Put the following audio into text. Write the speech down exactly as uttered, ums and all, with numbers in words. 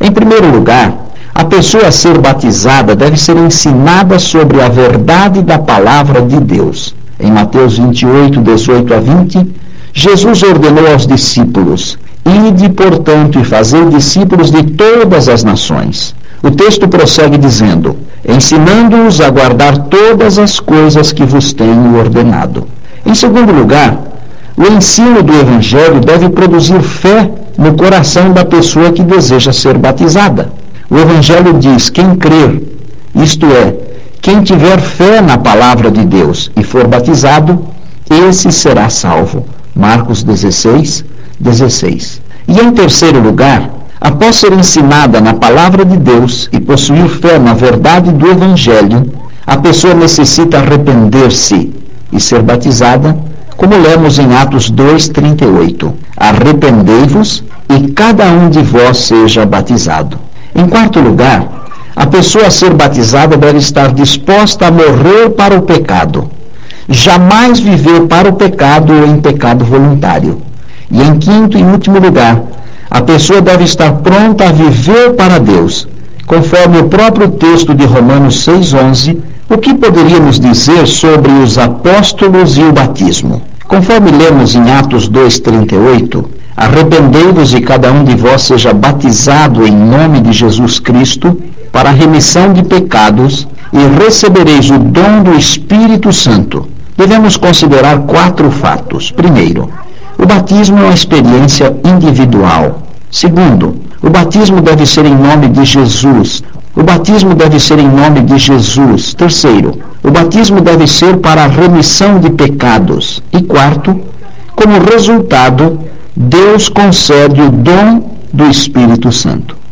Em primeiro lugar, a pessoa a ser batizada deve ser ensinada sobre a verdade da palavra de Deus. Em Mateus vinte e oito, dezoito a vinte, Jesus ordenou aos discípulos: ide, portanto, e fazei discípulos de todas as nações. O texto prossegue dizendo: ensinando-os a guardar todas as coisas que vos tenho ordenado. Em segundo lugar, o ensino do Evangelho deve produzir fé no coração da pessoa que deseja ser batizada. O Evangelho diz: quem crer, isto é, quem tiver fé na palavra de Deus e for batizado, esse será salvo. Marcos dezesseis, dezesseis. E em terceiro lugar, após ser ensinada na palavra de Deus e possuir fé na verdade do Evangelho, a pessoa necessita arrepender-se e ser batizada, como lemos em Atos dois, trinta e oito. Arrependei-vos e cada um de vós seja batizado. Em quarto lugar, a pessoa a ser batizada deve estar disposta a morrer para o pecado. Jamais viver para o pecado ou em pecado voluntário. E em quinto e último lugar, a pessoa deve estar pronta a viver para Deus. Conforme o próprio texto de Romanos seis, onze, o que poderíamos dizer sobre os apóstolos e o batismo? Conforme lemos em Atos dois, trinta e oito, arrependei-vos e cada um de vós seja batizado em nome de Jesus Cristo para a remissão de pecados e recebereis o dom do Espírito Santo. Devemos considerar quatro fatos. Primeiro, o batismo é uma experiência individual. Segundo, o batismo deve ser em nome de Jesus. O batismo deve ser em nome de Jesus. Terceiro, o batismo deve ser para a remissão de pecados. E quarto, como resultado, Deus concede o dom do Espírito Santo.